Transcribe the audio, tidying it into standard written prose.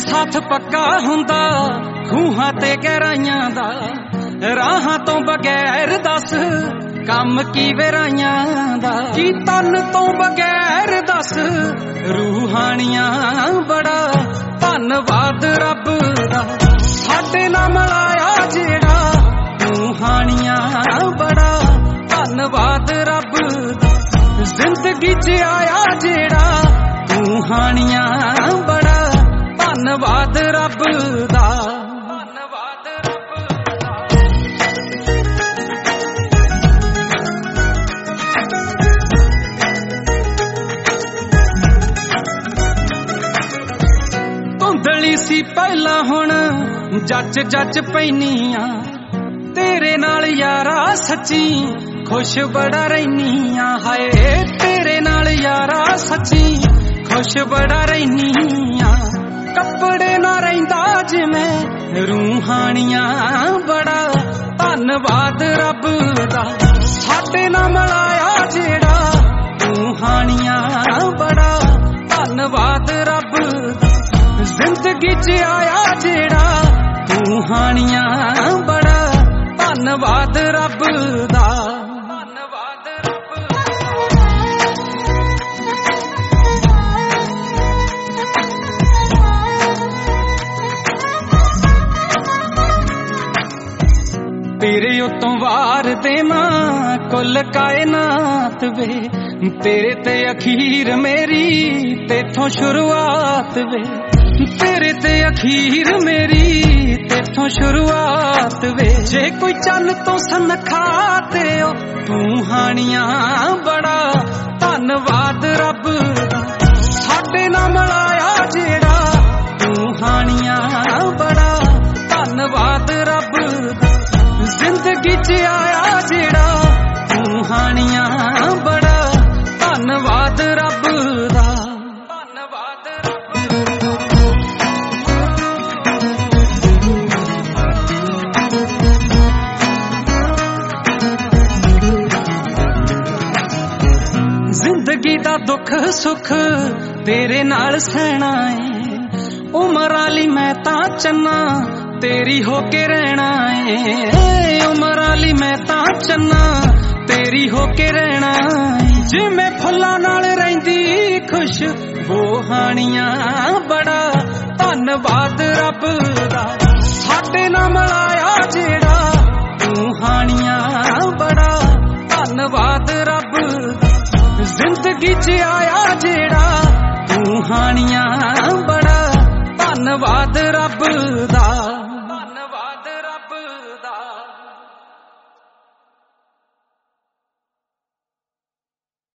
साथ पक्का हुंदा खूहां ते गहराइयां दा राहां तो बगैर दस कम की वेराइयां दा की तन तो बगैर दस रूहानियां बड़ा धन्नवाद रब दा साडे नाल मिलाया जेड़ा रूहानियां बड़ा धन्नवाद रब दा जिंदगी च आया जेड़ा रूहानियां बड़ा धन्नवाद रब दा धुंधली सी पहला हुण जच जच पैनिया तेरे नाल यारा सच्ची खुश बड़ा रहनिया हाय तेरे नाल यारा सच्ची खुश बड़ा रहनिया कपड़े ना रहिंदा जिवें रूहानियां बड़ा धन्नवाद रब दा साडे नाल मिलाया जेड़ा रूहानियां बड़ा धन्नवाद रब दा जिंदगी च आया जेड़ा रूहानियां बड़ा धन्नवाद रब दा तेरे उतों वार देवां कुल कायनात वे तेरे ते अखीर मेरी तेथों शुरुआत वे तेरे ते अखीर मेरी तेथों शुरुआत वे जे कोई चल तो सनखा ते तू हानियां बड़ा धन्नवाद रब दा साडे नाल मिलाया जेड़ा तू हानियां बड़ा धन्नवाद रब दा जिंदगी च आया जेड़ा तू हानियां बड़ा धन्नवाद रब दा जिंदगी दा दुख सुख तेरे नाल सहना है उमर आली मैं तां चन्ना तेरी होके रहना है उमर आली मैं तां चन्ना तेरी होके रहना है जिवें फुल्लां नाल रहिंदी खुश वो हानियां बड़ा धन्नवाद रब दा साडे नाल मिलाया जेड़ा तू हानियां बड़ा धन्नवाद रब दा जिंदगी च आया जेड़ा तू हानियां